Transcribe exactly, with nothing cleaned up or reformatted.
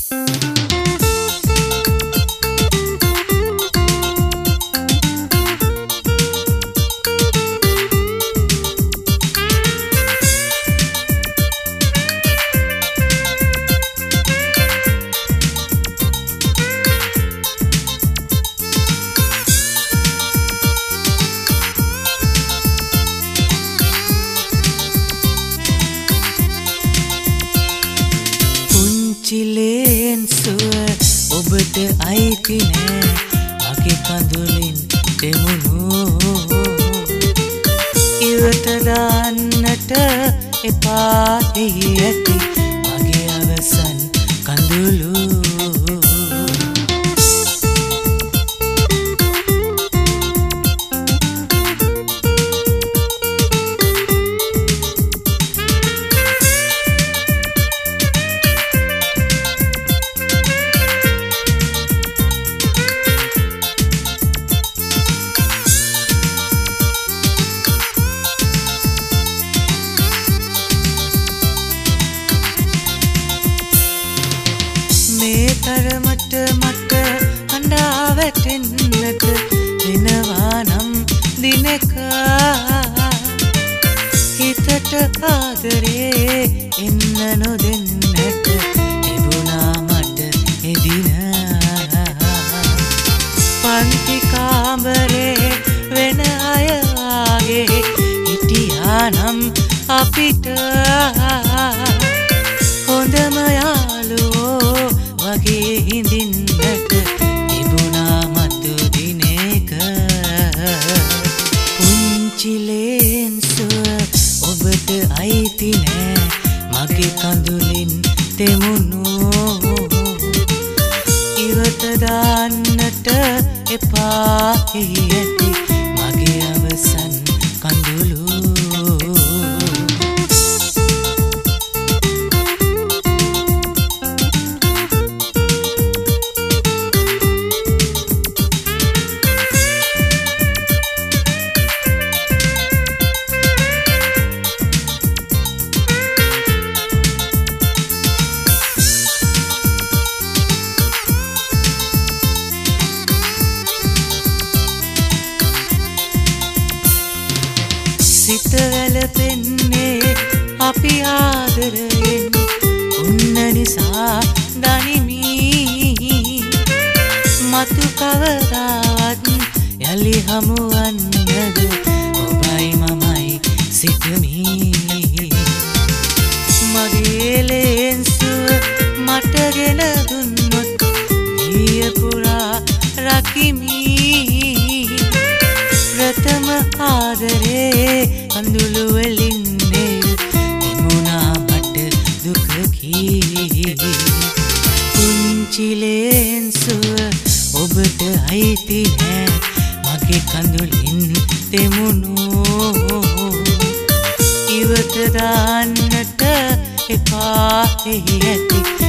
චිලෙන් සුව ඔබට අයිති නෑ මගේ කඳුලින් දෙමුණු ඉවත දාන්නට එපා එහි ඇති මගේ අවසන් කඳුළු මේ තරමට මට හඬා වැටෙන්නට වෙනවා නම් දිනක හිතට ආදරේ එන්න නොදෙන්නට තිබුණා මට එදින පන්ති කාමරේ වෙන අය වාගේ හිටියා නම් අපිට හොඳම යාළුවෝ වගේ හිඳින්නට තිබුණා මතු දිනක පුංචි ලේන්සුව ඔබට අයිති නෑ මගේ කඳුලින් තෙමුණු ඉවත දාන්නට එපා එහි ඇති මගේ අවසන් කඳුළු සිත වැළපෙන්නේ අපි ආදරයෙන් උන්න නිසා දනිමි මතු කවදාවත් යලි හමුවන්නද ඔබයි මමයි සිතමි මගේ ලේන්සුව මට ගෙන දුන්නොත් දිය පුරා රකිමි ප්‍රථම ආදරේ කඳුළු වලින් තිබුණා මට දුකකි පුංචි ලේන්සුව ඔබට අයිති නෑ මගේ කඳුලින් තෙමුණු ඉවත දාන්නට එපා එහි ඇති